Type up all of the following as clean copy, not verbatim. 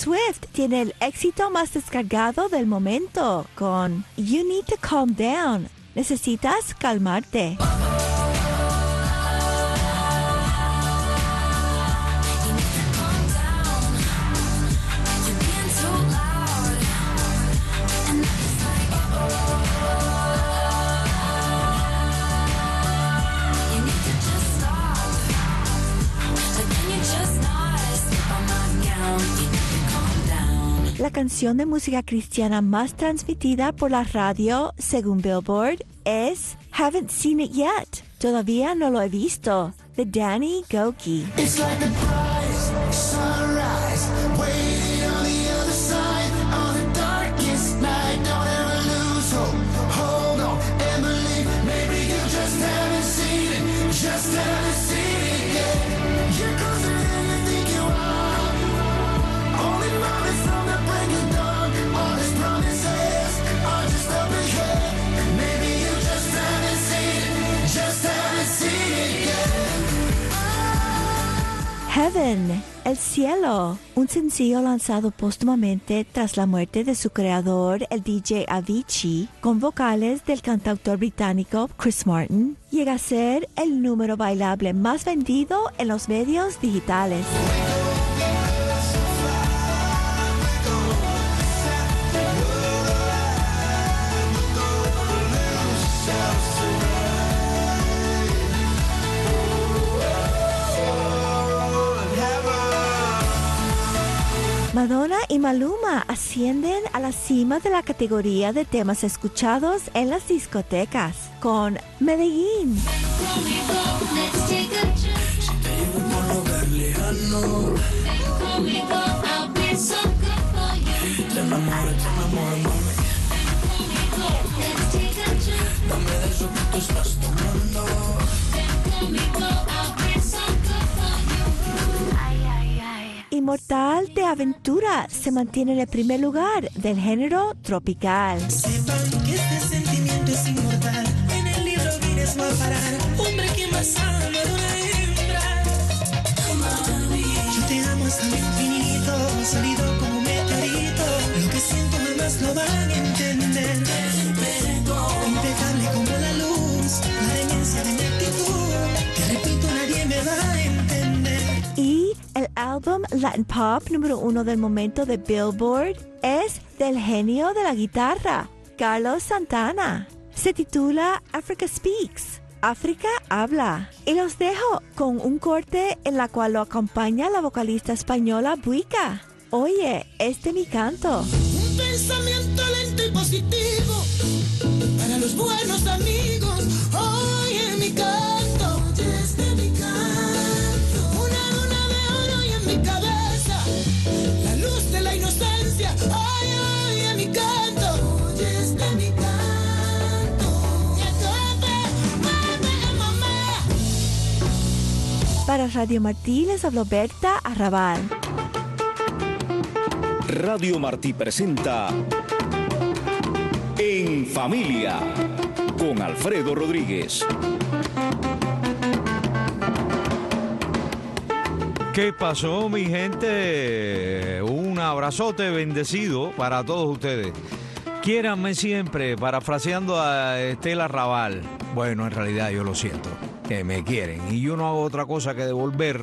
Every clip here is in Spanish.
Swift tiene el éxito más descargado del momento con You Need to Calm Down. Necesitas calmarte. La canción de música cristiana más transmitida por la radio, según Billboard, es Haven't Seen It Yet. Todavía no lo he visto, de Danny Gokey. It's like the prize, sunrise, waiting on the other side, on the darkest night. Don't ever lose hope, hold on and believe. Maybe you just haven't seen it, just haven't seen it yet. You're closer than you think you are. Only promise from the break of dawn. All his promises are just up ahead. Maybe you just haven't seen it, just haven't seen it yet. Heaven, el cielo, un sencillo lanzado póstumamente tras la muerte de su creador, el DJ Avicii, con vocales del cantautor británico Chris Martin, llega a ser el número bailable más vendido en los medios digitales. Madonna y Maluma ascienden a la cima de la categoría de temas escuchados en las discotecas con Medellín. Inmortal de Aventura se mantiene en el primer lugar del género tropical. Sepan que este sentimiento es inmortal. En el libro Guinness va a parar. Hombre que más ama de una hembra. Mami, yo te amo hasta el infinito. Sólido como un meteorito. Lo que siento jamás lo van a entender. Impecable como la luz. La demencia de mi actitud. Te repito, nadie me va a entender. Y el álbum Latin Pop número 1 del momento de Billboard es del genio de la guitarra, Carlos Santana. Se titula Africa Speaks, África habla. Y los dejo con un corte en la cual lo acompaña la vocalista española Buica. Oye, mi canto. Un pensamiento lento y positivo para los buenos amigos. Oye, mi canto, oye, mi canto. Una luna de oro y en mi cabeza la luz de la inocencia. Oye, mi canto, oye, mi canto. Y a tope, mamá. Para Radio Martí les habló Berta Arrabal. Radio Martí presenta En Familia con Alfredo Rodríguez. ¿Qué pasó, mi gente? Un abrazote bendecido para todos ustedes. Quiéranme siempre, parafraseando a Estela Raval. Bueno, en realidad yo lo siento, que me quieren. Y yo no hago otra cosa que devolver,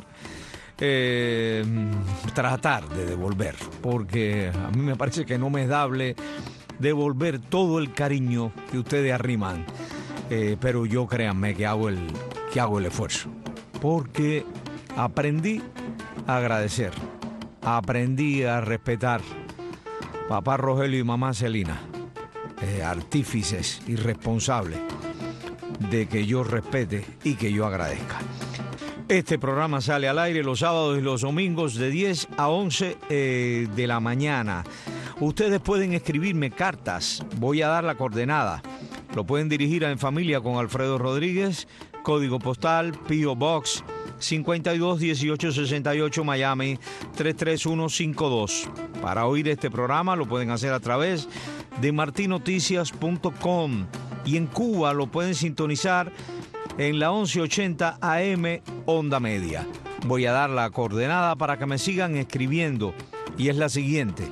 tratar de devolver. Porque a mí me parece que no me es dable devolver todo el cariño que ustedes arriman. Pero yo créanme que hago el esfuerzo. Porque aprendí a agradecer, aprendí a respetar. Papá Rogelio y mamá Celina, artífices y responsables de que yo respete y que yo agradezca. Este programa sale al aire los sábados y los domingos de 10 a 11 de la mañana. Ustedes pueden escribirme cartas, voy a dar la coordenada. Lo pueden dirigir a En Familia con Alfredo Rodríguez, código postal P.O. Box 521868 Miami 33152. Para oír este programa lo pueden hacer a través de martinoticias.com y en Cuba lo pueden sintonizar en la 1180 AM Onda Media. Voy a dar la coordenada para que me sigan escribiendo y es la siguiente: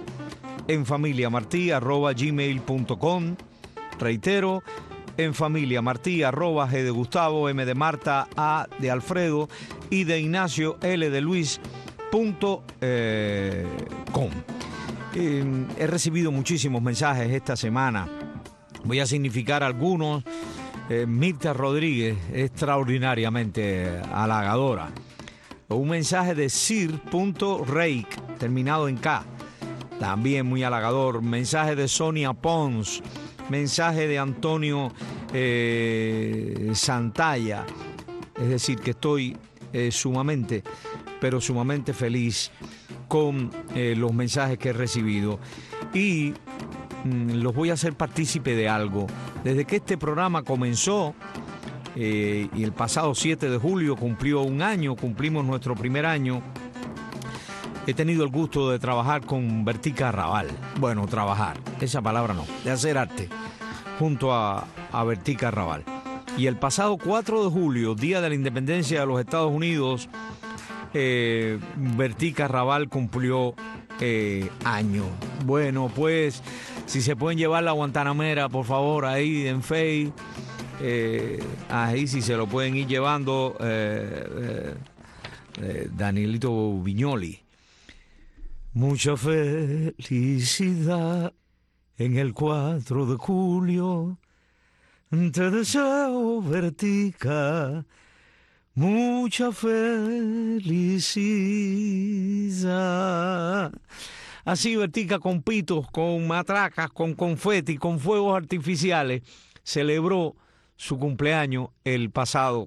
enfamiliamarti@gmail.com. Reitero, enfamiliamarti@g de Gustavo, M de Marta, A de Alfredo y de Ignacio, L de Luis, .com. He recibido muchísimos mensajes esta semana. Voy a significar algunos. Mirta Rodríguez, extraordinariamente halagadora. Un mensaje de Sir.Reik, terminado en K, también muy halagador. Mensaje de Sonia Pons. Mensaje de Antonio Santalla. Es decir, que estoy sumamente feliz con los mensajes que he recibido. Y los voy a hacer partícipe de algo. Desde que este programa comenzó, y el pasado 7 de julio cumplió un año, cumplimos nuestro primer año, he tenido el gusto de trabajar con Bertica Raval. Bueno, trabajar, esa palabra no, de hacer arte junto a Bertica Raval. Y el pasado 4 de julio, Día de la Independencia de los Estados Unidos, Bertica Raval cumplió año. Bueno, pues, si se pueden llevar la guantanamera, por favor, ahí en Face, ahí si se lo pueden ir llevando, Danielito Viñoli. Mucha felicidad en el 4 de julio, te deseo, Bertica, mucha felicidad. Así Bertica, con pitos, con matracas, con confeti, con fuegos artificiales, celebró su cumpleaños el pasado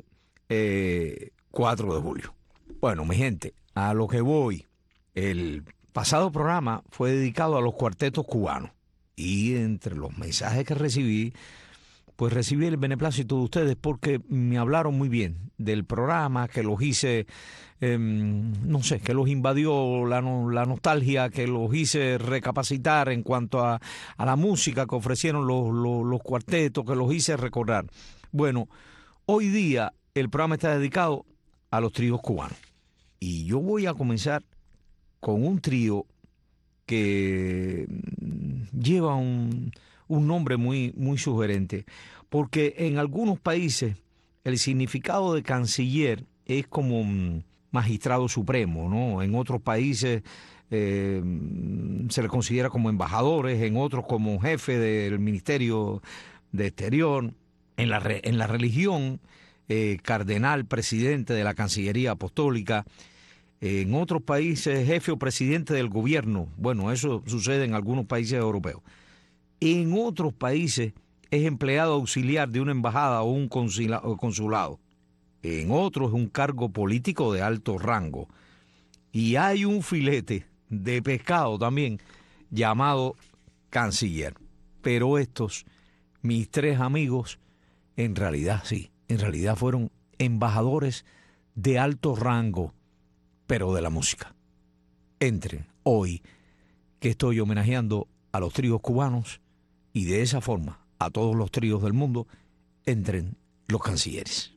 4 de julio. Bueno, mi gente, a lo que voy. El pasado programa fue dedicado a los cuartetos cubanos. Y entre los mensajes que recibí, pues recibí el beneplácito de ustedes porque me hablaron muy bien del programa, que los hice, no sé, que los invadió la nostalgia, que los hice recapacitar en cuanto a la música que ofrecieron los cuartetos, que los hice recordar. Bueno, hoy día el programa está dedicado a los tríos cubanos. Y yo voy a comenzar con un trío que lleva un nombre muy, muy sugerente, porque en algunos países el significado de canciller es como magistrado supremo, ¿no? En otros países se le considera como embajadores, en otros como jefe del Ministerio de Exterior. En la religión, cardenal, presidente de la Cancillería Apostólica. En otros países, jefe o presidente del gobierno. Bueno, eso sucede en algunos países europeos. En otros países es empleado auxiliar de una embajada o un consulado. En otros es un cargo político de alto rango. Y hay un filete de pescado también llamado canciller. Pero estos, mis tres amigos, en realidad fueron embajadores de alto rango, pero de la música. Entren hoy, que estoy homenajeando a los tríos cubanos, y de esa forma a todos los tríos del mundo, entren los cancilleres.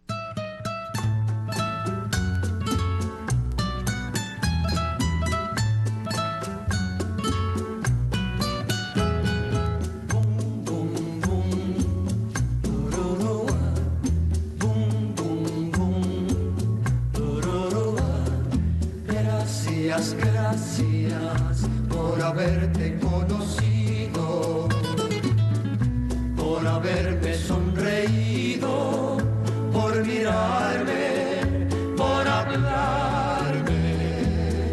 Gracias por haberte conocido, por haberme sonreído, por mirarme, por hablarme.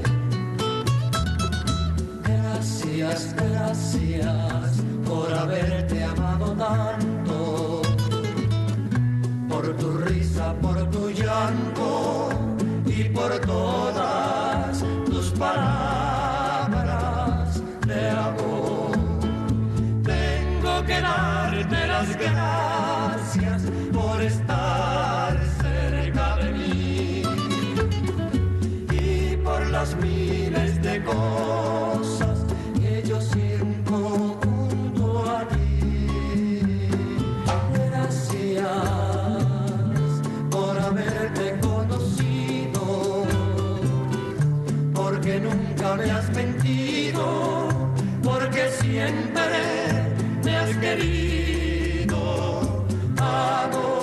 Gracias, gracias por haberte amado tanto, por tu risa, por tu llanto y por todas tus palabras de amor. Tengo que darte las gracias por estar cerca de mí y por las miles de cosas que yo siento junto a ti. Gracias por haberte conocido, porque nunca me has mentido. contigo, porque siempre me has querido, amor.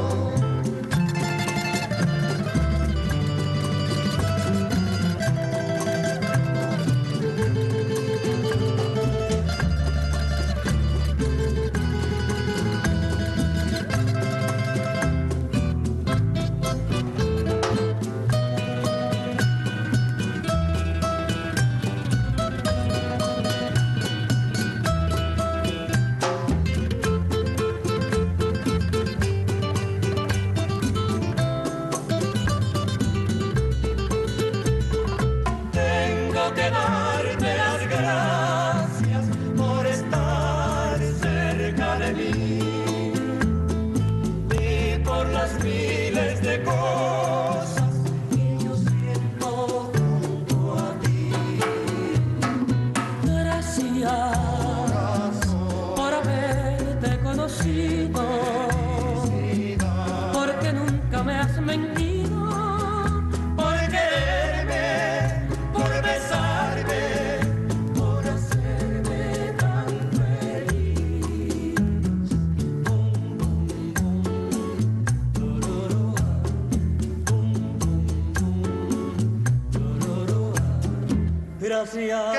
Gracias.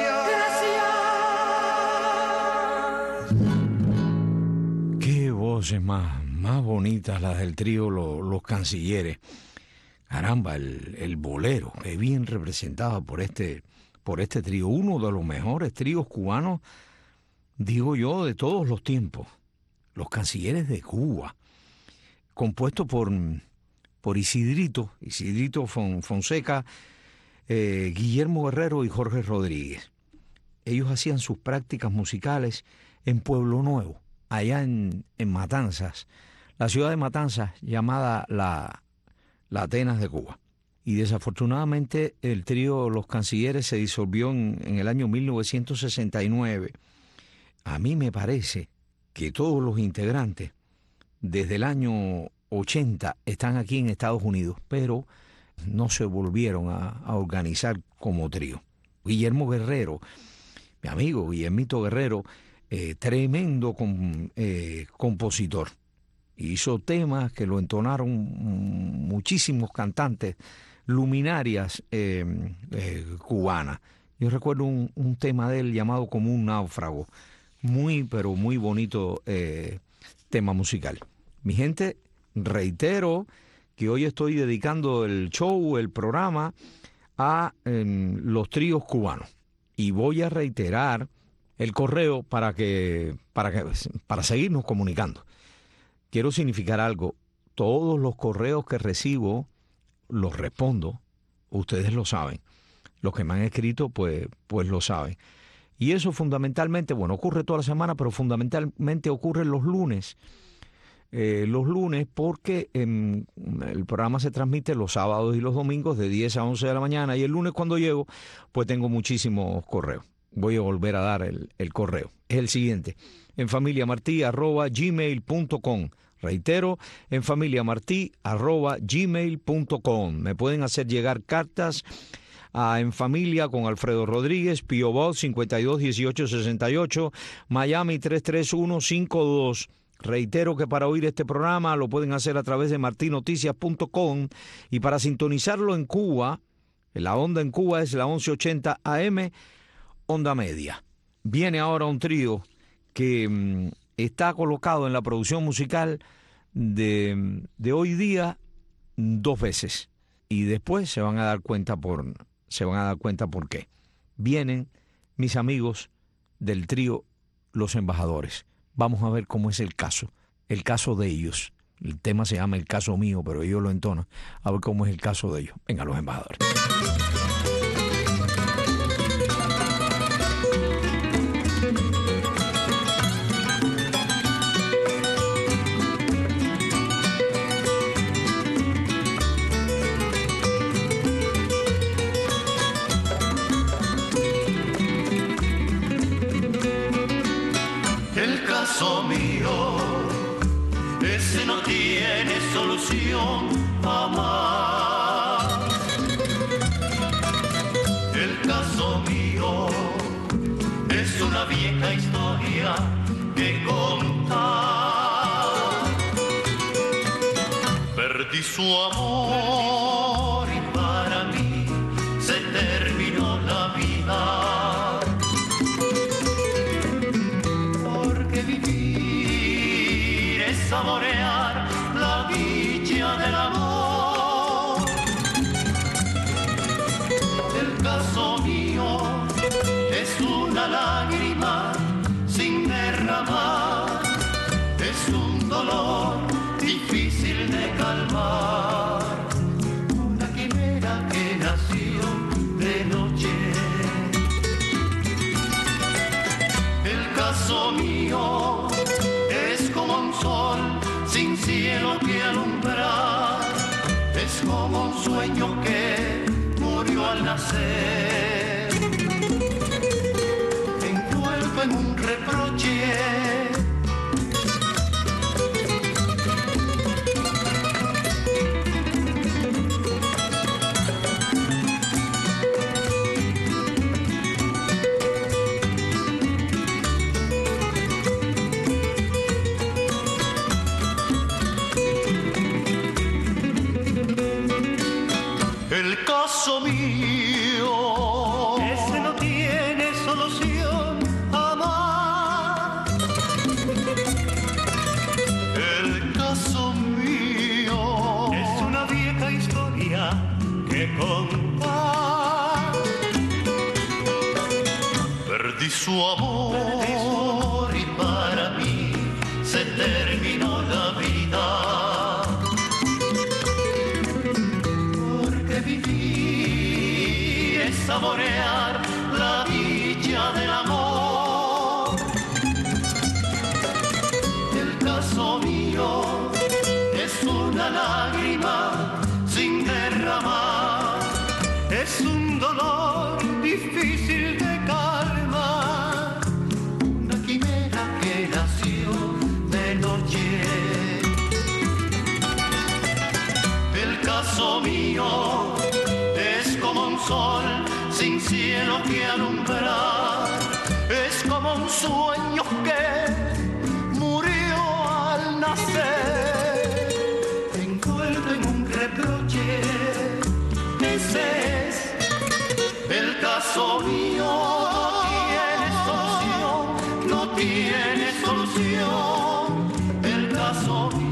Qué voces más bonitas las del trío Los Cancilleres. Caramba, el bolero, que bien representado por este trío, uno de los mejores tríos cubanos, digo yo, de todos los tiempos. Los Cancilleres de Cuba, compuesto por Isidrito Fonseca, Guillermo Guerrero y Jorge Rodríguez. Ellos hacían sus prácticas musicales en Pueblo Nuevo, allá en Matanzas, la ciudad de Matanzas llamada la Atenas de Cuba. Y desafortunadamente el trío Los Cancilleres se disolvió en el año 1969. A mí me parece que todos los integrantes desde el año 80 están aquí en Estados Unidos, pero no se volvieron a organizar como trío. Guillermo Guerrero, mi amigo Guillermito Guerrero, tremendo compositor. Hizo temas que lo entonaron muchísimos cantantes, luminarias cubanas. Yo recuerdo un tema de él llamado Como un náufrago. Pero muy bonito tema musical. Mi gente, reitero que hoy estoy dedicando el show, el programa, a los tríos cubanos. Y voy a reiterar el correo para seguirnos comunicando. Quiero significar algo. Todos los correos que recibo los respondo. Ustedes lo saben. Los que me han escrito, pues lo saben. Y eso fundamentalmente, ocurre toda la semana, pero fundamentalmente ocurre los lunes. Los lunes porque el programa se transmite los sábados y los domingos de 10 a 11 de la mañana. Y el lunes cuando llego, pues tengo muchísimos correos. Voy a volver a dar el correo. Es el siguiente: enfamiliamarti@gmail.com. Reitero, enfamiliamarti@gmail.com. Me pueden hacer llegar cartas a En Familia con Alfredo Rodríguez, P.O. Box 521868, Miami 33152. Reitero que para oír este programa lo pueden hacer a través de martinoticias.com y para sintonizarlo en Cuba, la onda en Cuba es la 1180 AM, onda media. Viene ahora un trío que está colocado en la producción musical de hoy día 2 veces y después se van a dar cuenta por qué. Vienen mis amigos del trío Los Embajadores. Vamos a ver cómo es el caso de ellos. El tema se llama El Caso Mío, pero ellos lo entonan. A ver cómo es el caso de ellos. Venga, Los Embajadores. Mío, ese no tiene solución jamás. El caso mío Perdí su amor y para mí se terminó la vida. Porque vivir es saborear la dicha del amor. El caso mío es una lágrima sin derramar, es un dolor difícil de calmar, una quimera que nació de noche. El caso mío es como un sol sin cielo que alumbrar, es como un sueño que murió al nacer, envuelto en un reproche. El caso mío, ese no tiene solución jamás. El caso mío es una vieja historia que contar. Perdí su amor y para mí se terminó la vida. Saborear la dicha del amor. El caso mío es una lágrima sin derramar, es un dolor difícil de calmar, una quimera que nació de noche. El caso mío es como un sol sin cielo que alumbrar, es como un sueño que murió al nacer, envuelto en un reproche. Ese es el caso mío, no tiene solución, el caso mío.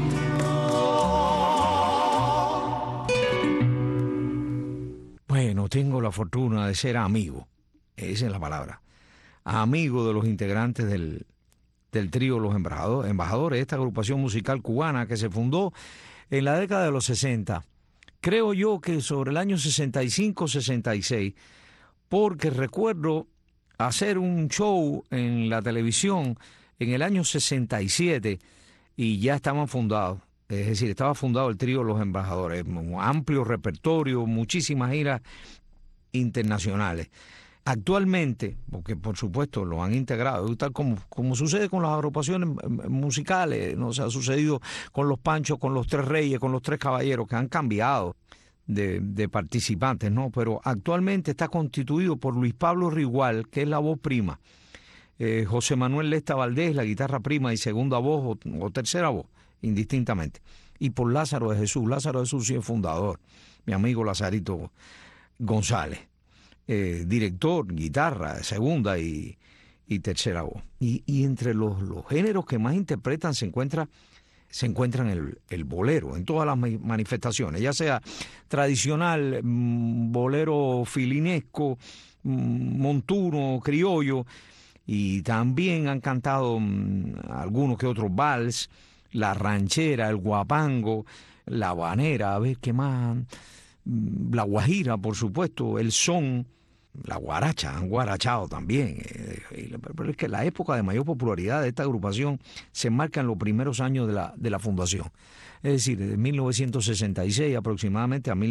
Bueno, tengo la fortuna de ser amigo, esa es la palabra, amigo de los integrantes del trío Los Embajadores, esta agrupación musical cubana que se fundó en la década de los 60. Creo yo que sobre el año 65-66, porque recuerdo hacer un show en la televisión en el año 67 y ya estaban fundados. Es decir, estaba fundado el trío Los Embajadores, un amplio repertorio, muchísimas giras internacionales. Actualmente, porque por supuesto lo han integrado, tal como sucede con las agrupaciones musicales, ¿no? Se ha sucedido con los Panchos, con los Tres Reyes, con los Tres Caballeros, que han cambiado de participantes, ¿no? Pero actualmente está constituido por Luis Pablo Rigual, que es la voz prima, José Manuel Lesta Valdés, la guitarra prima y segunda voz o tercera voz, indistintamente, y por Lázaro de Jesús. Lázaro de Jesús sí es fundador, mi amigo Lazarito González, director, guitarra, segunda y tercera voz. Y entre los géneros que más interpretan se encuentran el bolero en todas las manifestaciones, ya sea tradicional, bolero filinesco, montuno, criollo, y también han cantado algunos que otros vals, la ranchera, el guapango, la habanera, a ver qué más, la guajira, por supuesto, el son, la guaracha, han guarachado también. Pero es que la época de mayor popularidad de esta agrupación se enmarca en los primeros años de la fundación, es decir, de 1966 aproximadamente a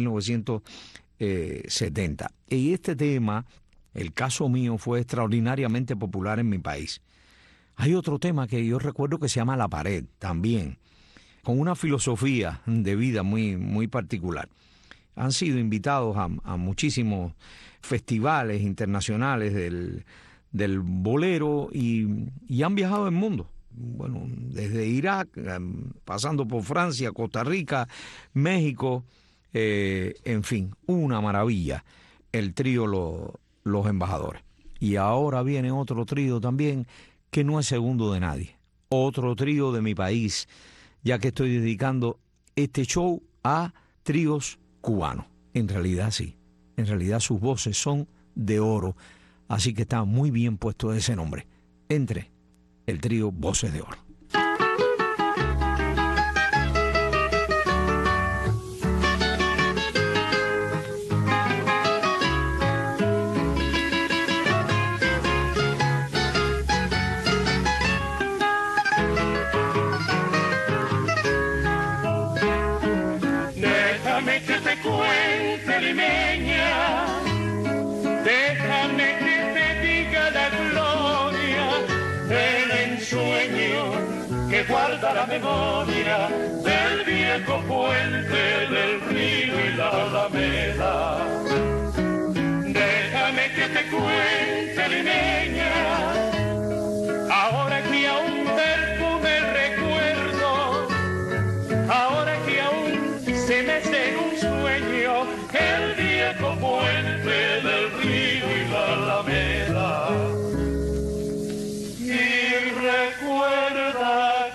1970. Y este tema, el caso mío, fue extraordinariamente popular en mi país. Hay otro tema que yo recuerdo que se llama La Pared, también, con una filosofía de vida muy, muy particular. Han sido invitados a muchísimos festivales internacionales del bolero y han viajado el mundo bueno, desde Irak, pasando por Francia, Costa Rica, México, en fin, una maravilla el trío Los Embajadores. Y ahora viene otro trío también que no es segundo de nadie, otro trío de mi país, ya que estoy dedicando este show a tríos cubanos. En realidad sí, en realidad sus voces son de oro, así que está muy bien puesto ese nombre, entre el trío Voces de Oro. Déjame que te cuente, limeña, déjame que te diga la gloria del ensueño que guarda la memoria del viejo puente del río y la alameda. Déjame que te cuente, limeña, ahora que aún perfume el recuerdo, ahora que aún se me hace un sueño el viejo puente del río y la alameda. Y recuerda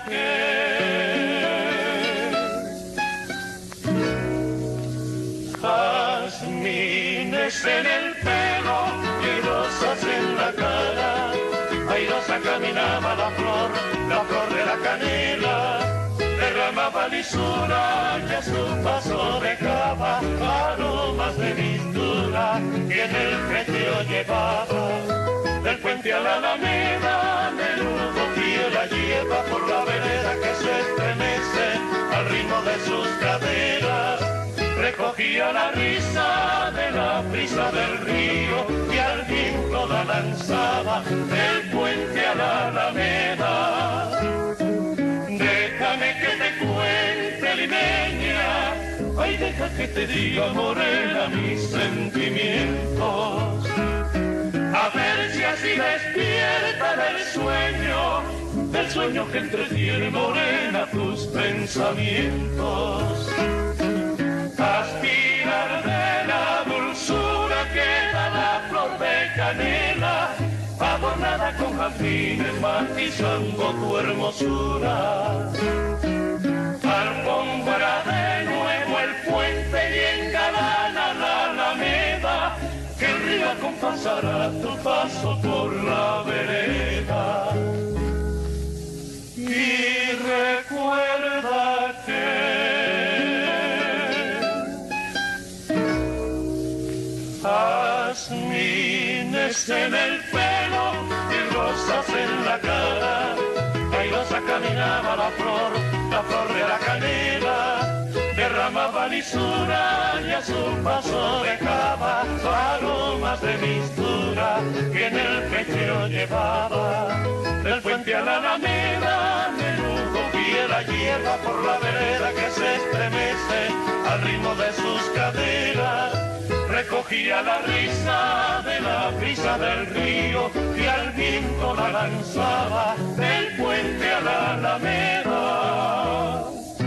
que jazmines en el pelo y rosas en la cara, airosa caminaba la flor de la canela, derramaba lisura y a su paso dejaba aromas de mistura que en el pecho llevaba. Del puente a la alameda, menudo tío la lleva por la vereda que se estremece al ritmo de sus caderas. Recogía la risa de la brisa del río y al viento la lanzaba del puente a la alameda. Déjame que te cuente, limeña, ay, deja que te diga, morena, mis sentimientos. A ver si así despierta del sueño que entretiene, morena, tus pensamientos. Aspirar de la dulzura que da la flor de canela, adornada con jazmines matizando tu hermosura. Alfombra de nuevo el puente y engalana la alameda, que el río acompasará tu paso por la vereda. Y recuerda que jazmines en el pelo y rosas en la cara, airosa caminaba la flor de la canela, derramaba lisura y a su paso dejaba aromas de mistura que en el pecho llevaba. Del puente a la alameda, menudo pie la hierba por la vereda que se estremece al ritmo de sus caderas. Recogía la risa de la brisa del río y al viento la lanzaba del puente a la alameda.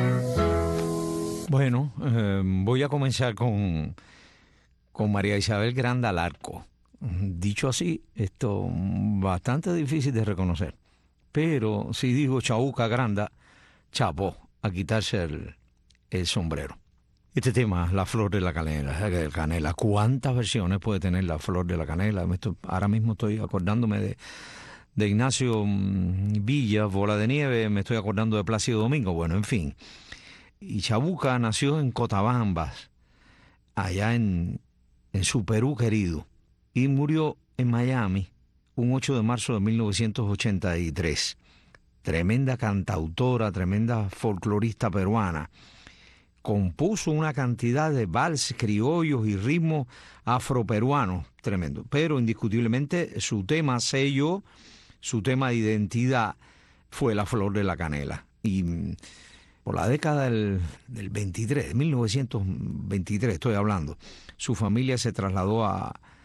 Bueno, voy a comenzar con María Isabel Granda al arco. Dicho así, esto bastante difícil de reconocer. Pero si digo Chauca Granda, chapó, a quitarse el sombrero. Este tema, La Flor de la Canela, ¿cuántas versiones puede tener La Flor de la Canela? Ahora mismo estoy acordándome de Ignacio Villa, Bola de Nieve, me estoy acordando de Plácido Domingo, bueno, en fin. Y Chabuca nació en Cotabambas, allá en su Perú querido, y murió en Miami un 8 de marzo de 1983. Tremenda cantautora, tremenda folclorista peruana. Compuso una cantidad de valses criollos y ritmos afroperuanos, tremendo. Pero indiscutiblemente su tema sello, su tema de identidad fue La Flor de la Canela. Y por la década del 23, de 1923 estoy hablando, su familia se trasladó a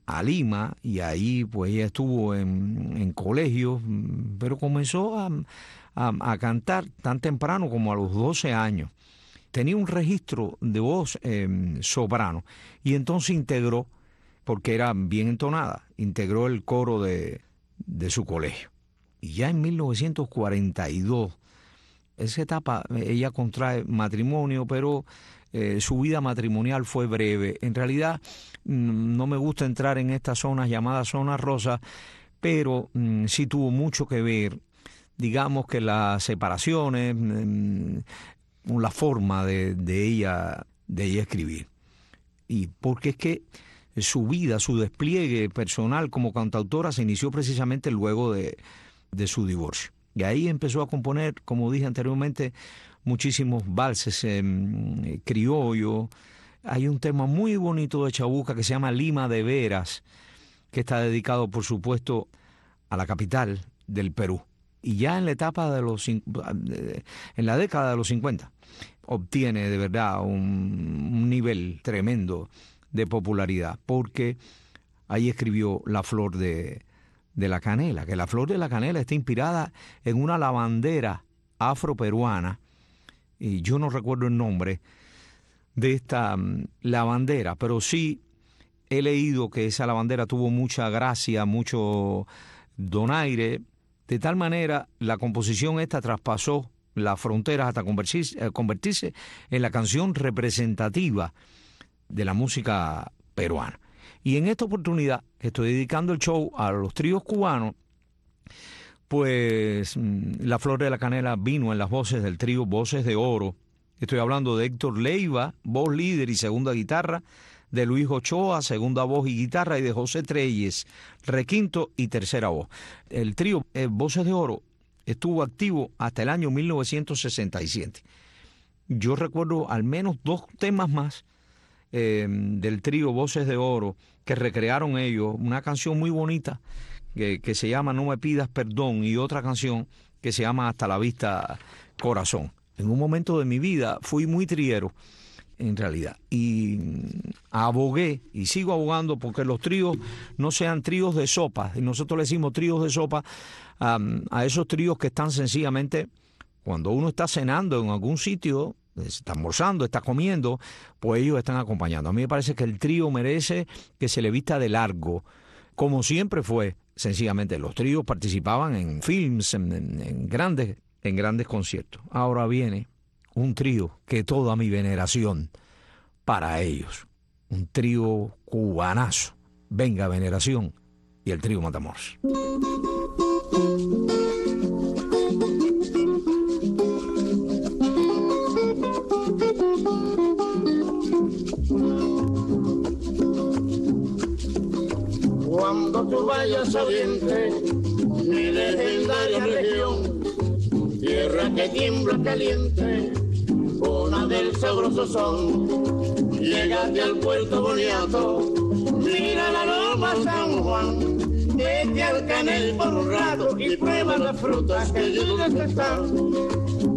a Lima y ahí pues ella estuvo en colegios, pero comenzó a cantar tan temprano como a los 12 años. Tenía un registro de voz soprano y entonces integró, porque era bien entonada, integró el coro de su colegio. Y ya en 1942, esa etapa, ella contrae matrimonio, pero su vida matrimonial fue breve. En realidad, no me gusta entrar en estas zonas llamadas zonas rosas, pero sí tuvo mucho que ver, digamos que las separaciones, la forma de ella escribir. Y porque es que su vida, su despliegue personal como cantautora se inició precisamente luego de su divorcio. Y ahí empezó a componer, como dije anteriormente, muchísimos valses criollos. Hay un tema muy bonito de Chabuca que se llama Lima de Veras, que está dedicado, por supuesto, a la capital del Perú. Y ya en la etapa en la década de los 50, obtiene de verdad un nivel tremendo de popularidad, porque ahí escribió La Flor de la Canela, que La Flor de la Canela está inspirada en una lavandera afroperuana, y yo no recuerdo el nombre de esta lavandera, pero sí he leído que esa lavandera tuvo mucha gracia, mucho donaire, de tal manera la composición esta traspasó las fronteras hasta convertirse en la canción representativa de la música peruana. Y en esta oportunidad estoy dedicando el show a los tríos cubanos, pues La Flor de la Canela vino en las voces del trío Voces de Oro. Estoy hablando de Héctor Leiva, voz líder y segunda guitarra, de Luis Ochoa, segunda voz y guitarra, y de José Treyes, requinto y tercera voz. El trío Voces de Oro estuvo activo hasta el año 1967. Yo recuerdo al menos 2 temas más del trío Voces de Oro que recrearon ellos, una canción muy bonita que se llama No me pidas perdón y otra canción que se llama Hasta la vista corazón. En un momento de mi vida fui muy triero, en realidad, y abogué y sigo abogando porque los tríos no sean tríos de sopa, y nosotros le decimos tríos de sopa a esos tríos que están sencillamente, cuando uno está cenando en algún sitio, está almorzando, está comiendo, pues ellos están acompañando. A mí me parece que el trío merece que se le vista de largo, como siempre fue. Sencillamente los tríos participaban en films, en grandes conciertos. Ahora viene un trío que toda mi veneración para ellos. Un trío cubanazo. Venga Veneración y el trío Matamoros. Cuando tú vayas a Oriente, mi legendaria región, tierra que tiembla caliente, cuna del sabroso son, llégate al puerto Boniato, mira la loma San Juan, vete al Canel por un rato y prueba las frutas que allí están.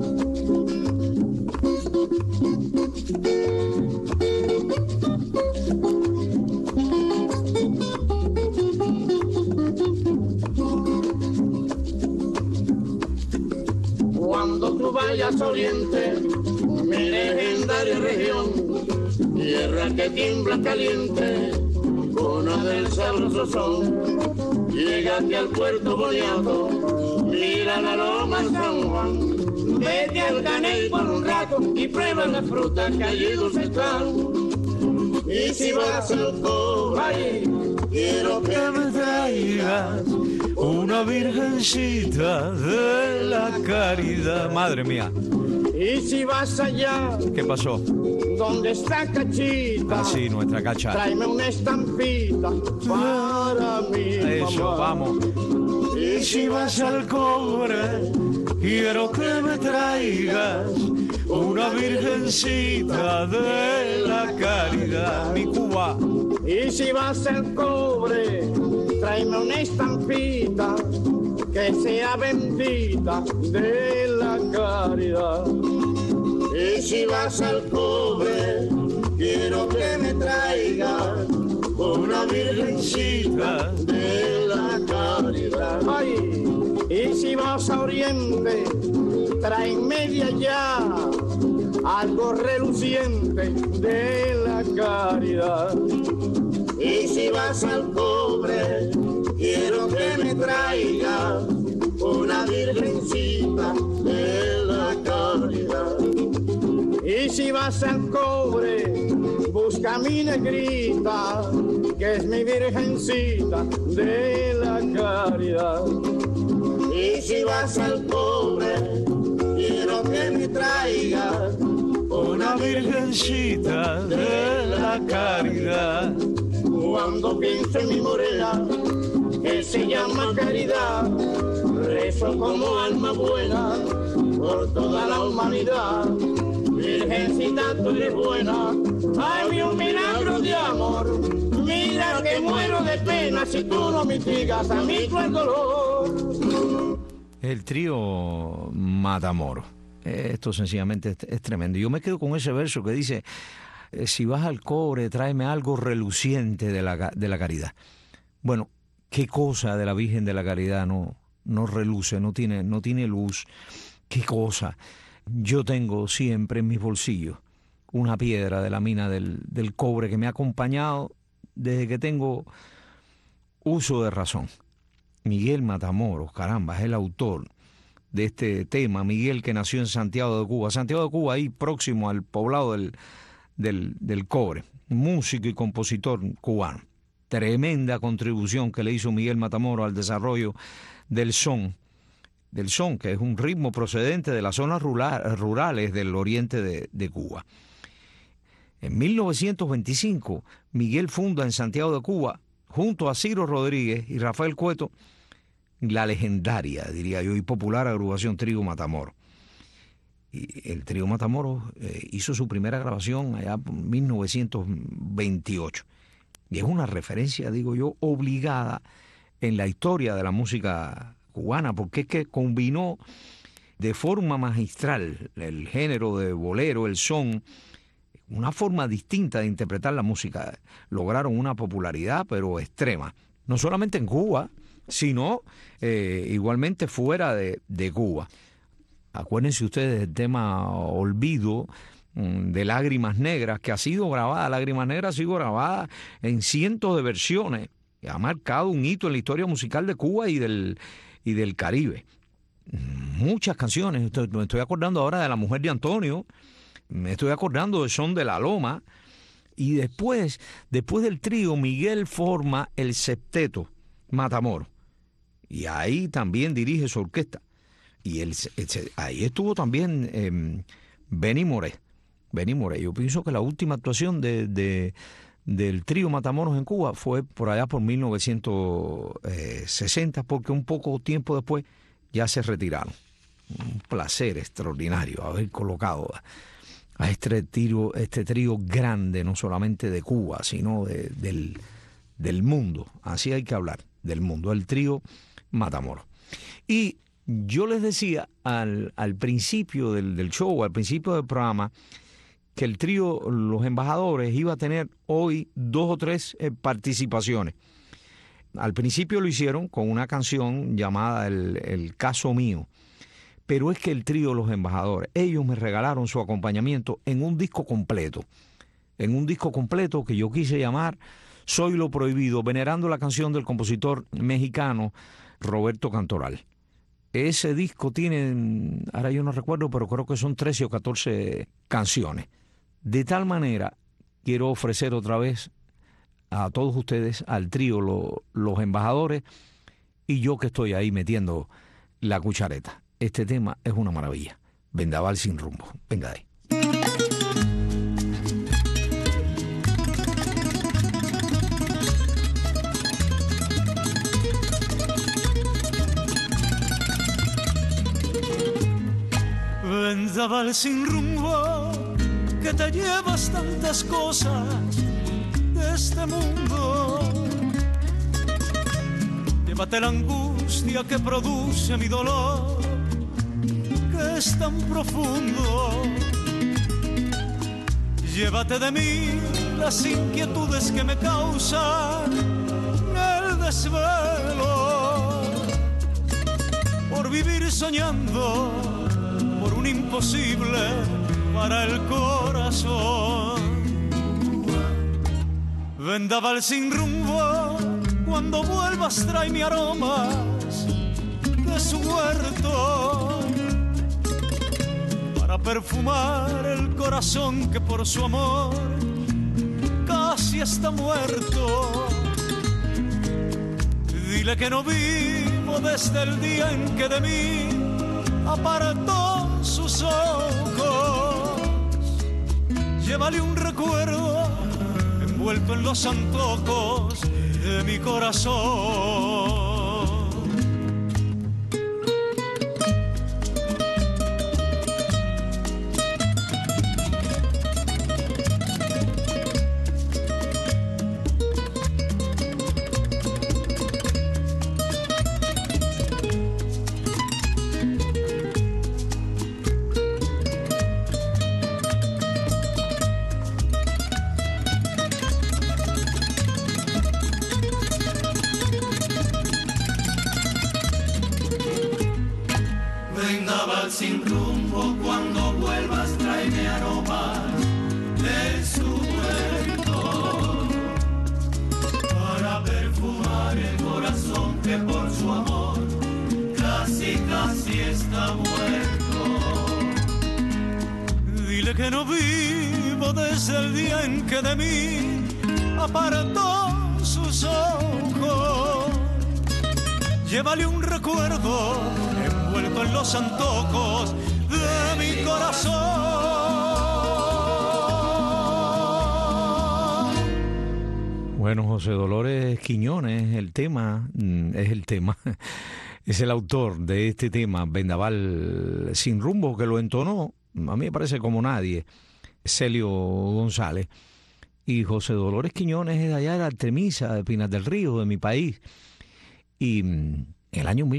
Cuando tú vayas a Oriente, mi legendaria región, tierra que tiembla caliente, cuna del sabroso son, llégate al puerto Boniato, mira la loma San Juan, vete al Caney por un rato y prueba las frutas que allí dulces están. Y si vas al Cobre, quiero que me traigas una virgencita de la caridad. Madre mía. Y si vas allá, ¿qué pasó? ¿Dónde está Cachita? Ah, sí, nuestra Cacha. Tráeme una estampita para mí. Eso, mamá. vamos. Y si vas al Cobre, quiero que me traigas una virgencita de la caridad. Mi Cuba. Y si vas al Cobre, tráeme una estampita que sea bendita de la caridad. Y si vas al Cobre, quiero que me traigas una virgencita de la caridad. Ay, y si vas a Oriente, trae media ya, algo reluciente de la caridad. Y si vas al Cobre, quiero que me traiga una virgencita de la caridad. Y si vas al Cobre, busca a mi negrita, que es mi virgencita de la caridad. Y si vas al Cobre, quiero que me traiga una virgencita de la caridad. Cuando pienso en mi morena, que se llama caridad, rezo como alma buena por toda la humanidad. Virgencita, tú eres buena, hay un milagro de amor. Mira que muero de pena si tú no mitigas a mí tu dolor. El trío Matamoros. Esto sencillamente es tremendo. Yo me quedo con ese verso que dice: si vas al Cobre, tráeme algo reluciente de la caridad. Bueno, ¿qué cosa de la Virgen de la Caridad no reluce, no tiene luz? ¿Qué cosa? Yo tengo siempre en mis bolsillos una piedra de la mina del cobre que me ha acompañado desde que tengo uso de razón. Miguel Matamoros, caramba, es el autor de este tema. Miguel, que nació en Santiago de Cuba. Santiago de Cuba, ahí próximo al poblado del Cobre. Músico y compositor cubano. Tremenda contribución que le hizo Miguel Matamoros al desarrollo del son, que es un ritmo procedente de las zonas rurales del oriente de Cuba. En 1925, Miguel funda en Santiago de Cuba, junto a Ciro Rodríguez y Rafael Cueto, la legendaria, diría yo, y popular agrupación Trío Matamoros. Y el Trío Matamoros hizo su primera grabación allá en 1928. Y es una referencia, digo yo, obligada en la historia de la música cubana, porque es que combinó de forma magistral el género de bolero, el son, una forma distinta de interpretar la música. Lograron una popularidad, pero extrema, no solamente en Cuba, sino igualmente fuera de Cuba. Acuérdense ustedes del tema Olvido, de Lágrimas Negras, que ha sido grabada. Lágrimas Negras ha sido grabada en cientos de versiones, y ha marcado un hito en la historia musical de Cuba y del Caribe. Muchas canciones. Me estoy acordando ahora de La Mujer de Antonio, me estoy acordando de Son de la Loma, y después del trío, Miguel forma el septeto Matamoros, y ahí también dirige su orquesta. Y ahí estuvo también Benny Moré. Yo pienso que la última actuación del trío Matamoros en Cuba fue por allá por 1960, porque un poco tiempo después ya se retiraron. Un placer extraordinario haber colocado a este trío grande, no solamente de Cuba, sino del mundo. Así hay que hablar, del mundo, el trío Matamoros. Y yo les decía al principio del show, al principio del programa, que el trío Los Embajadores iba a tener hoy 2 o 3 participaciones. Al principio lo hicieron con una canción llamada El Caso Mío, pero es que el trío Los Embajadores, ellos me regalaron su acompañamiento en un disco completo que yo quise llamar Soy lo Prohibido, venerando la canción del compositor mexicano Roberto Cantoral. Ese disco tiene, ahora yo no recuerdo, pero creo que son 13 o 14 canciones. De tal manera, quiero ofrecer otra vez a todos ustedes, al trío Los Embajadores, y yo que estoy ahí metiendo la cuchareta. Este tema es una maravilla. Vendaval sin rumbo. Venga de ahí. Vendaval sin rumbo, que te llevas tantas cosas de este mundo. Llévate la angustia que produce mi dolor, que es tan profundo. Llévate de mí las inquietudes que me causan el desvelo por vivir soñando por un imposible para el corazón. Vendaval sin rumbo, cuando vuelvas tráeme aromas de su huerto para perfumar el corazón que por su amor casi está muerto. Dile que no vivo desde el día en que de mí apartó sus ojos. Llévale un recuerdo envuelto en los antojos de mi corazón. Sin rumbo, cuando vuelvas tráeme aromas de su huerto para perfumar el corazón que por su amor casi está muerto. Dile que no vivo desde el día en que de mí apartó sus ojos. Llévale un recuerdo envuelto en los antojos de mi corazón. Bueno, José Dolores Quiñones, es el autor de este tema, Vendaval sin rumbo, que lo entonó, a mí me parece como nadie, Celio González. Y José Dolores Quiñones es de allá de Artemisa, de Pinas del Río, de mi país. Y en el año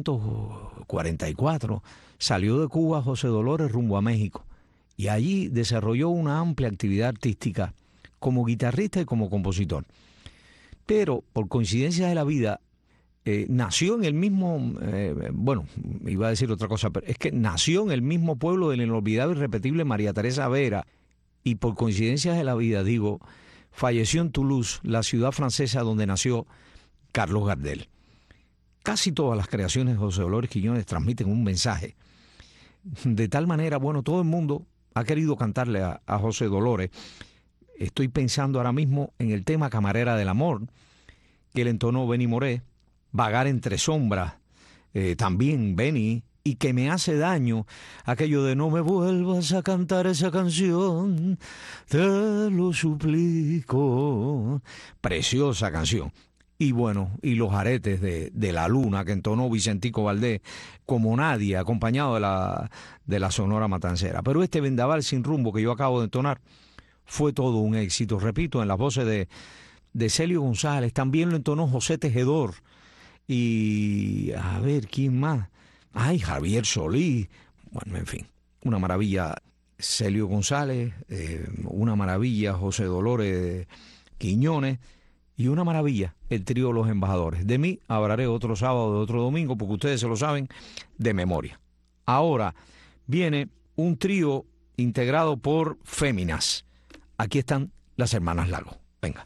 1944 salió de Cuba José Dolores rumbo a México y allí desarrolló una amplia actividad artística como guitarrista y como compositor. Pero por coincidencia de la vida nació en el mismo, iba a decir otra cosa, pero es que nació en el mismo pueblo del inolvidable y irrepetible María Teresa Vera y por coincidencia de la vida, falleció en Toulouse, la ciudad francesa donde nació Carlos Gardel. Casi todas las creaciones de José Dolores Quiñones transmiten un mensaje. De tal manera, todo el mundo ha querido cantarle a José Dolores. Estoy pensando ahora mismo en el tema Camarera del Amor, que le entonó Benny Moré, Vagar entre sombras, también Benny, y Que me hace daño, aquello de no me vuelvas a cantar esa canción, te lo suplico. Preciosa canción. Y y Los aretes de la luna, que entonó Vicentico Valdés como nadie, acompañado de la Sonora Matancera. Pero este Vendaval sin rumbo que yo acabo de entonar fue todo un éxito. Repito, en las voces de Celio González, también lo entonó José Tejedor. Y a ver, ¿quién más? Javier Solís. Bueno, en fin, una maravilla Celio González, una maravilla José Dolores Quiñones. Y una maravilla, el trío Los Embajadores. De mí hablaré otro sábado, de otro domingo, porque ustedes se lo saben de memoria. Ahora viene un trío integrado por féminas. Aquí están las hermanas Lago. Venga.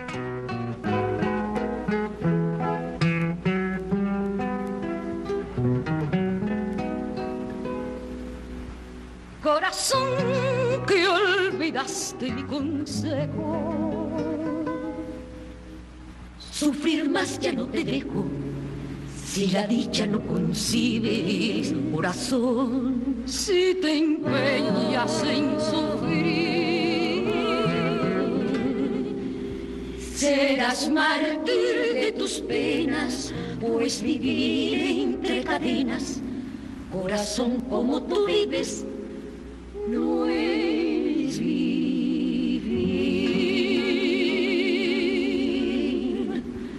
Corazón que olvidaste mi consejo, sufrir más ya no te dejo, si la dicha no concibes, corazón, si te empeñas en sufrir, serás mártir de tus penas, pues vivir entre cadenas, corazón como tú vives, no es vivir.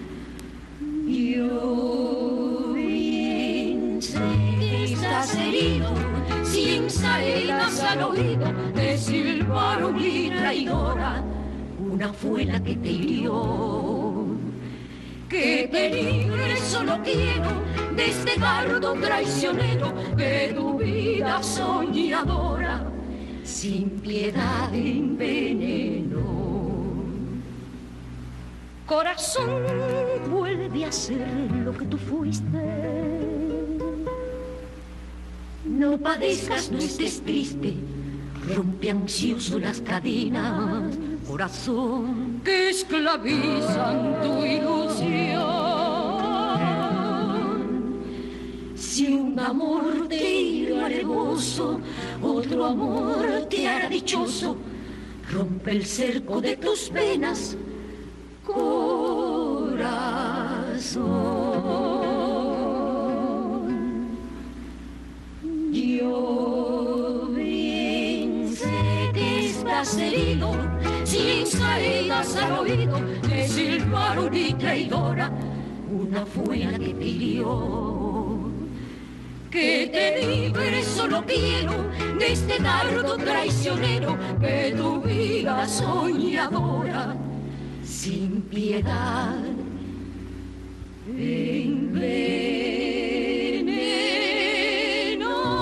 Yo bien sé que estás herido, sin salidas al oído, te silbaron y traidora, una fue la que te hirió. Que te libre solo quiero de este dardo traicionero que tu vida soñadora sin piedad envenenó. Corazón, vuelve a ser lo que tú fuiste. No padezcas, no estés triste, rompe ansioso las cadenas, corazón, que esclavizan tu ilusión. Si un amor te hirió alevoso, otro amor te hará dichoso, rompe el cerco de tus venas, corazón. Yo bien sé que estás herido, sin caídas al oído, de silbaron y traidora, una fue la que te hirió. Que te libre solo quiero de este dardo traicionero que tu vida soñadora sin piedad envenenó.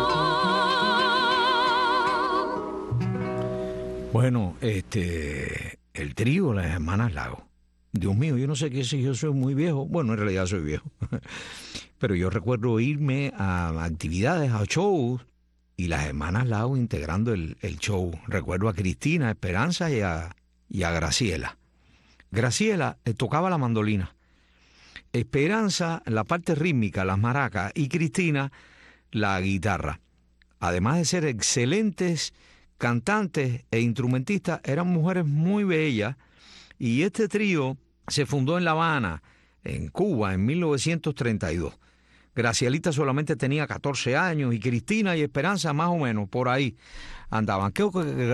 Bueno, el trío, las hermanas Lago. Dios mío, yo no sé qué si yo soy muy viejo. Bueno, en realidad soy viejo. Pero yo recuerdo irme a actividades, a shows, y las hermanas Lago integrando el show. Recuerdo a Cristina, a Esperanza y a Graciela. Graciela tocaba la mandolina. Esperanza, la parte rítmica, las maracas, y Cristina, la guitarra. Además de ser excelentes cantantes e instrumentistas, eran mujeres muy bellas, y este trío se fundó en La Habana, en Cuba, en 1932. Gracielita solamente tenía 14 años y Cristina y Esperanza más o menos por ahí andaban. Creo que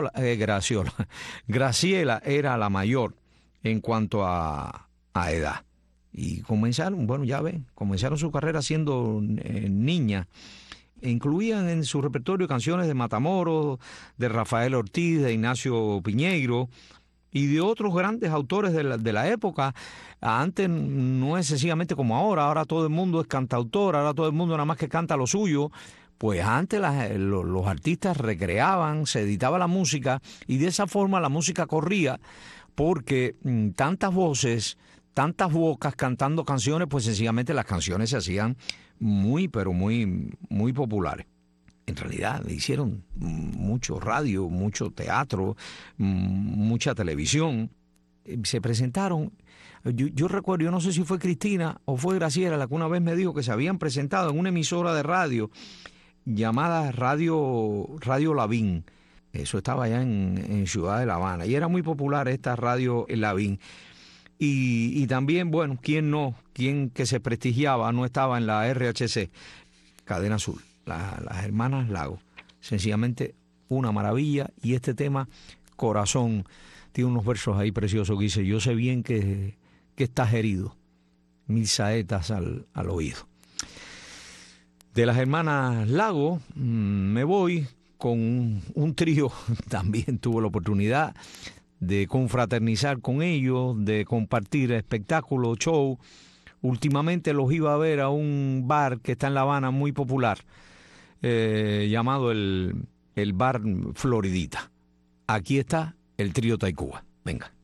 Graciela era la mayor en cuanto a edad. Y comenzaron, bueno, ya ven, comenzaron su carrera siendo niñas. Incluían en su repertorio canciones de Matamoros, de Rafael Ortiz, de Ignacio Piñeiro y de otros grandes autores de la época. Antes no es sencillamente como ahora todo el mundo es cantautor, ahora todo el mundo nada más que canta lo suyo. Pues antes los artistas recreaban, se editaba la música y de esa forma la música corría porque tantas voces, tantas bocas cantando canciones, pues sencillamente las canciones se hacían muy, pero muy, muy populares. En realidad hicieron mucho radio, mucho teatro, mucha televisión. Se presentaron, yo recuerdo, yo no sé si fue Cristina o fue Graciela la que una vez me dijo que se habían presentado en una emisora de radio llamada Radio Lavín. Eso estaba allá en Ciudad de La Habana. Y era muy popular esta Radio Lavín. Y también, bueno, ¿quién que se prestigiaba no estaba en la RHC? Cadena Azul. Las hermanas Lago, sencillamente una maravilla. Y este tema, Corazón, tiene unos versos ahí preciosos que dice: yo sé bien que estás herido, 1000 saetas al oído. De las hermanas Lago me voy con un trío. También tuve la oportunidad de confraternizar con ellos, de compartir espectáculos, show. Últimamente los iba a ver a un bar que está en La Habana muy popular, llamado el Bar Floridita. Aquí está el trío Taicúa. Venga.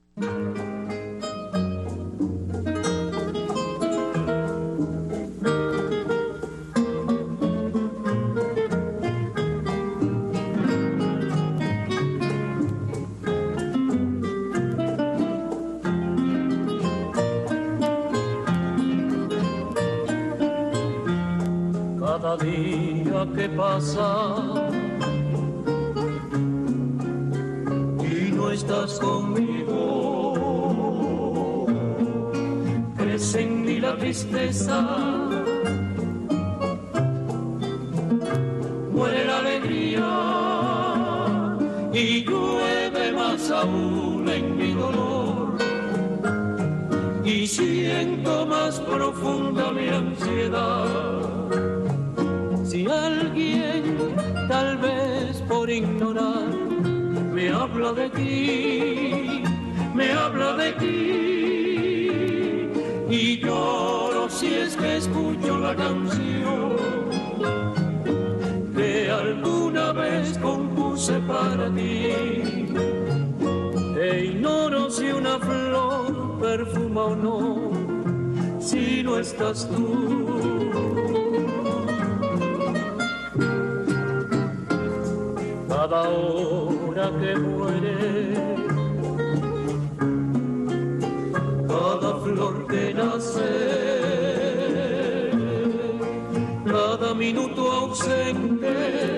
Cada día que pasa y no estás conmigo, crece en mí la tristeza, muere la alegría y llueve más aún en mi dolor, y siento más profunda mi ansiedad. Si alguien, tal vez por ignorar, me habla de ti, me habla de ti, y lloro si es que escucho la canción que alguna vez compuse para ti. E ignoro si una flor perfuma o no, si no estás tú. Cada hora que muere, cada flor que nace, cada minuto ausente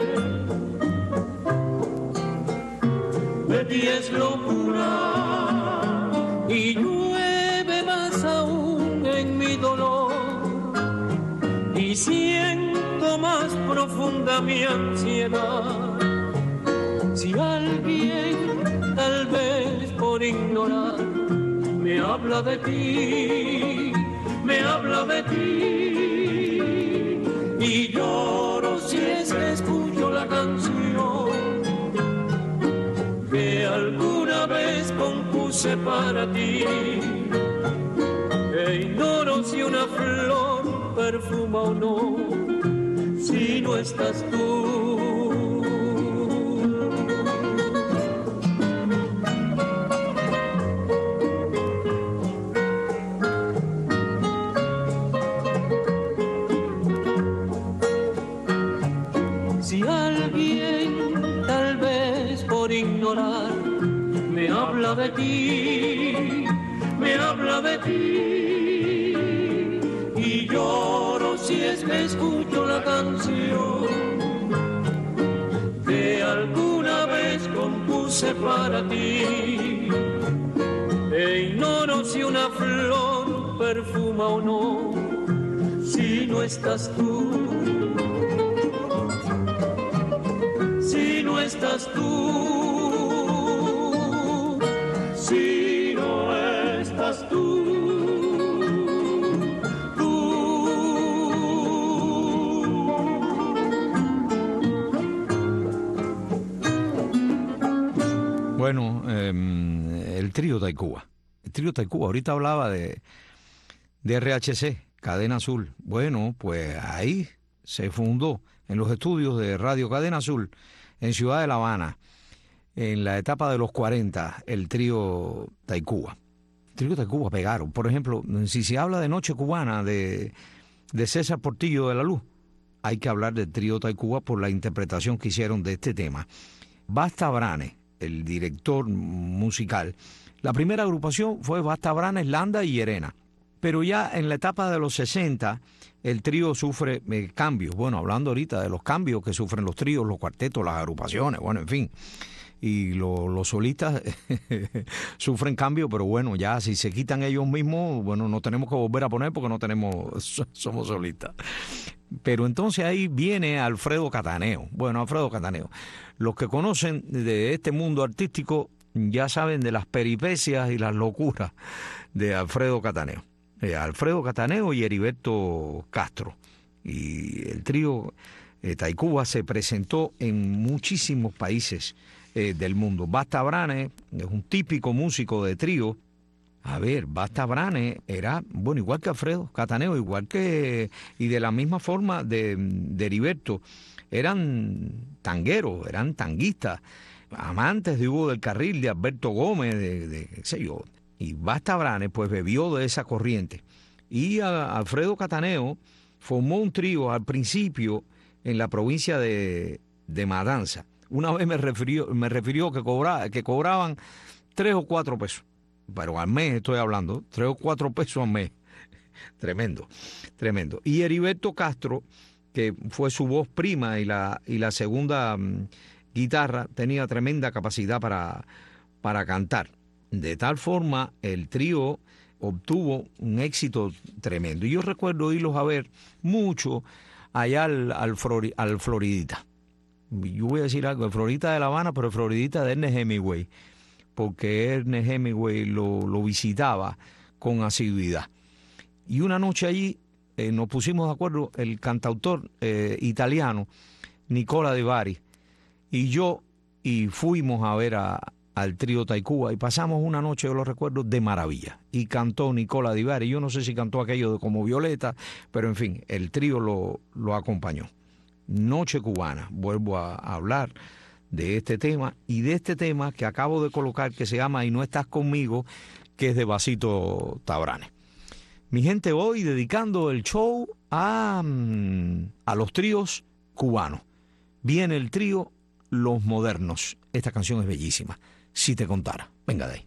de ti es locura, y llueve más aún en mi dolor, y siento más profunda mi ansiedad. Si alguien, tal vez por ignorar, me habla de ti, me habla de ti, y lloro si es que escucho la canción que alguna vez compuse para ti. E ignoro si una flor perfuma o no, si no estás tú. Si alguien, tal vez por ignorar, me habla de ti, me habla de ti, y lloro si es que escucho la canción que alguna vez compuse para ti. E ignoro si una flor perfuma o no, si no estás tú. Si no estás tú, si no estás tú, Bueno, el trío Taikúa. El trío Taikúa, ahorita hablaba de RHC, Cadena Azul. Bueno, pues ahí se fundó en los estudios de Radio Cadena Azul, en Ciudad de La Habana, en la etapa de los 40, el trío Taikúa. El trío Taikúa pegaron. Por ejemplo, si se habla de Noche Cubana de César Portillo de la Luz, hay que hablar del trío Taikúa por la interpretación que hicieron de este tema. Basta Branes, el director musical. La primera agrupación fue Basta Branes, Landa y Llerena. Pero ya en la etapa de los 60, el trío sufre cambios. Bueno, hablando ahorita de los cambios que sufren los tríos, los cuartetos, las agrupaciones, bueno, en fin. Y los solistas sufren cambios, pero bueno, ya si se quitan ellos mismos, bueno, no tenemos que volver a poner porque somos solistas. Pero entonces ahí viene Alfredo Cataneo. Bueno, Alfredo Cataneo. Los que conocen de este mundo artístico ya saben de las peripecias y las locuras de Alfredo Cataneo. Alfredo Cataneo y Heriberto Castro. Y el trío Taikúa se presentó en muchísimos países del mundo. Basta Branes es un típico músico de trío. A ver, Basta Branes era, bueno, igual que Alfredo Cataneo, igual que, y de la misma forma de Heriberto, eran tangueros, eran tanguistas, amantes de Hugo del Carril, de Alberto Gómez, de qué sé yo. Y Basta Branes pues bebió de esa corriente. Y Alfredo Cataneo formó un trío al principio en la provincia de Matanza. Una vez me refirió que cobraban 3 o 4 pesos. Pero al mes estoy hablando, 3 o 4 pesos al mes. Tremendo, tremendo. Y Heriberto Castro, que fue su voz prima y la segunda guitarra, tenía tremenda capacidad para cantar. De tal forma, el trío obtuvo un éxito tremendo. Y yo recuerdo irlos a ver mucho allá al Floridita. Yo voy a decir algo, el Floridita de La Habana, pero el Floridita de Ernest Hemingway, porque Ernest Hemingway lo visitaba con asiduidad. Y una noche allí nos pusimos de acuerdo el cantautor italiano Nicola De Bari y yo, y fuimos a ver a al trío Taikúa y pasamos una noche, yo lo recuerdo, de maravilla. Y cantó Nicola Di Bari, yo no sé si cantó aquello de Como Violeta, pero en fin, el trío lo acompañó. Noche cubana, vuelvo a hablar de este tema y de este tema que acabo de colocar que se llama Y no estás conmigo, que es de Basito Tabranes. Mi gente, hoy dedicando el show a los tríos cubanos. Viene el trío Los Modernos. Esta canción es bellísima. Si te contara. Venga de ahí.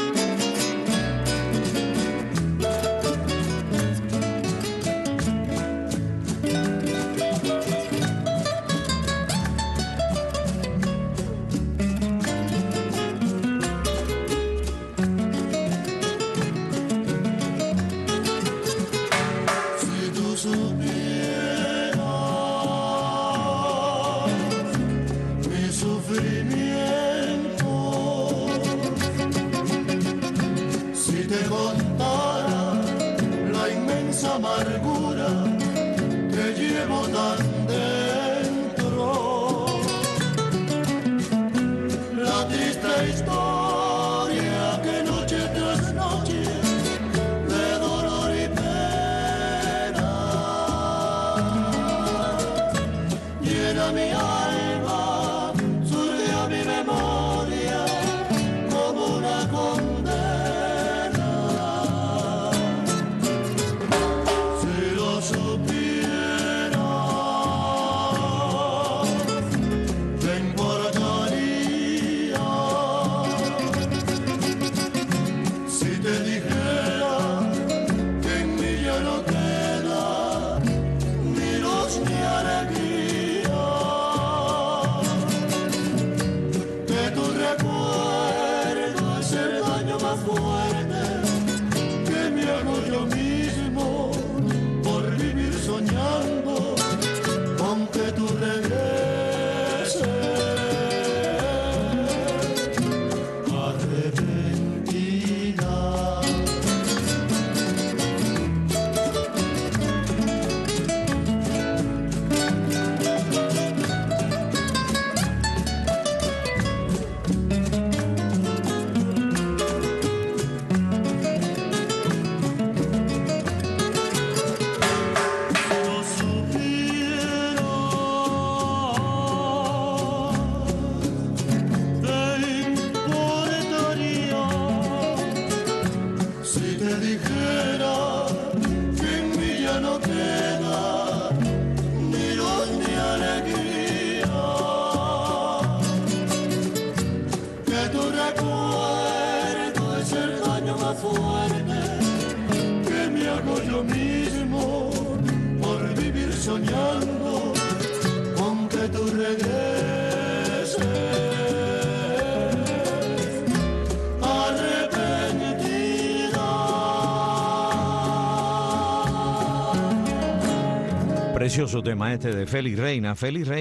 Precioso tema este de Félix Reina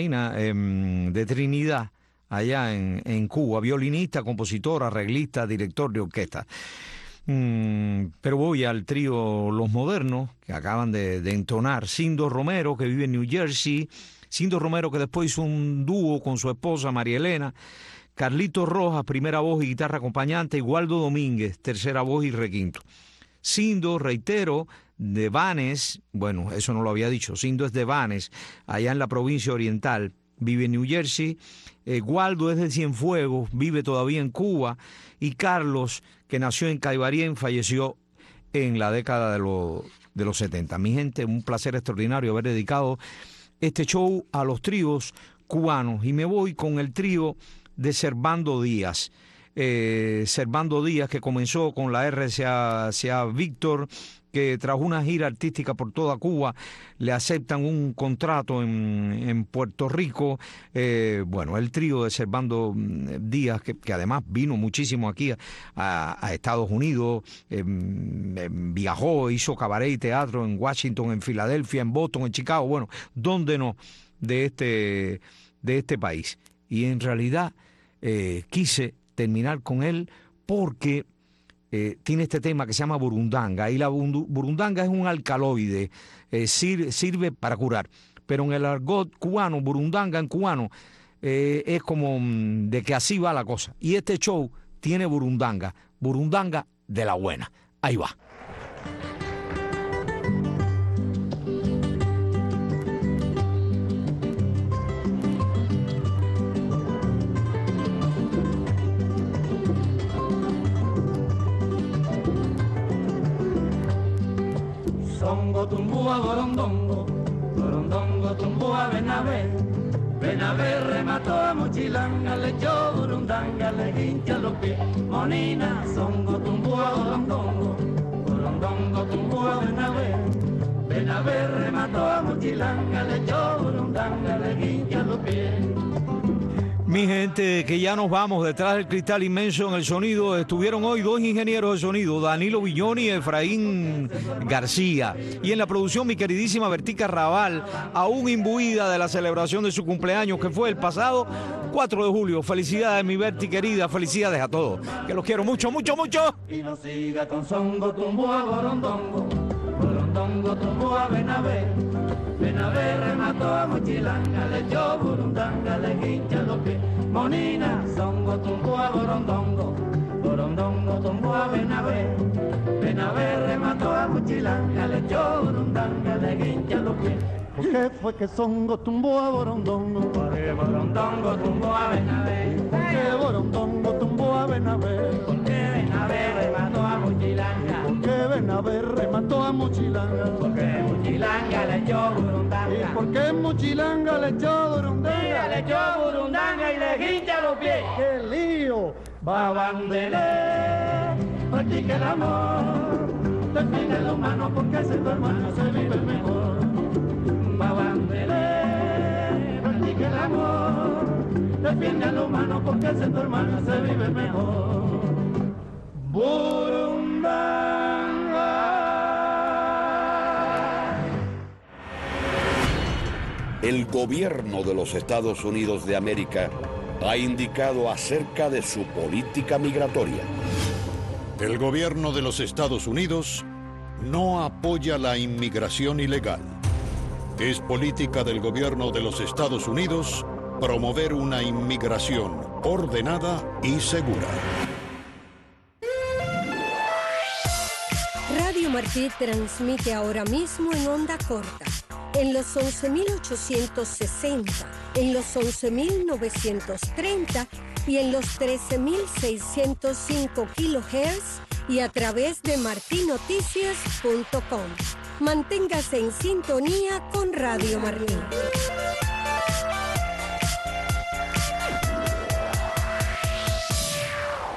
de Trinidad, allá en Cuba, violinista, compositor, arreglista, director de orquesta. Pero voy al trío Los Modernos, que acaban de entonar. Cindo Romero, que vive en New Jersey. Cindo Romero, que después hizo un dúo con su esposa María Elena. Carlito Rojas, primera voz y guitarra acompañante. Y Waldo Domínguez, tercera voz y requinto. Cindo, reitero, de Vanes, bueno, eso no lo había dicho, Cindo es de Vanes, allá en la provincia oriental, vive en New Jersey. Waldo es de Cienfuegos, vive todavía en Cuba. Y Carlos, que nació en Caibarien, falleció en la década de los 70. Mi gente, un placer extraordinario haber dedicado este show a los tríos cubanos. Y me voy con el trío de Servando Díaz. Servando Díaz, que comenzó con la RCA Víctor, que tras una gira artística por toda Cuba le aceptan un contrato en Puerto Rico. Bueno, el trío de Servando Díaz, que además vino muchísimo aquí a Estados Unidos, viajó, hizo cabaret y teatro en Washington, en Filadelfia, en Boston, en Chicago, bueno, ¿dónde no? De este país. Y en realidad quise terminar con él porque tiene este tema que se llama burundanga, y la burundanga es un alcaloide, sirve para curar, pero en el argot cubano, burundanga en cubano es como de que así va la cosa. Y este show tiene burundanga de la buena. Ahí va. Songo tumbúa borondongo, borondongo tumbúa ven a ver, remató a Mochilanga, le echó burundanga, le hincha los pies, monina, songo tumbúa borondongo, borondongo tumbúa ven a ver, remató a Mochilanga, le echó burundanga, le hincha los pies. Mi gente, que ya nos vamos detrás del cristal inmenso en el sonido. Estuvieron hoy dos ingenieros de sonido, Danilo Villoni y Efraín García. Y en la producción, mi queridísima Bertica Raval, aún imbuida de la celebración de su cumpleaños, que fue el pasado 4 de julio. Felicidades, mi Berti querida, felicidades a todos. Que los quiero mucho, mucho, mucho. Y no siga con songo, tumbúa, borondongo, borondongo, tumbúa, ven a ver, remató a Mochilanga, le echó burundanga, le hincha los pies, monina, songo, tumbúa, borondongo, borondongo, tumbúa, ven a ver, remató a Mochilanga, le echó burundanga, le hincha los pies. ¿Por qué fue que songo tumbó a borondongo? Porque borondongo tumbó a Benabé. Porque borondongo tumbó a Benabé. Porque Benabé remató a Mochilanga. Porque Benabé remató a Mochilanga. Porque Mochilanga le echó burundanga. ¿Y por qué Mochilanga le echó burundanga? Le echó burundanga y le hincha los pies. ¡Qué lío! Babandelé, practica el amor. Defiende el humano porque siendo hermano se vive mejor. Babandelé, practica el amor, defiende al humano porque siendo hermano se vive mejor. Burundanga. El gobierno de los Estados Unidos de América ha indicado acerca de su política migratoria. El gobierno de los Estados Unidos no apoya la inmigración ilegal. Es política del gobierno de los Estados Unidos promover una inmigración ordenada y segura. Radio Martí transmite ahora mismo en onda corta, en los 11.860, en los 11.930 y en los 13.605 kHz y a través de martinoticias.com. Manténgase en sintonía con Radio Martí.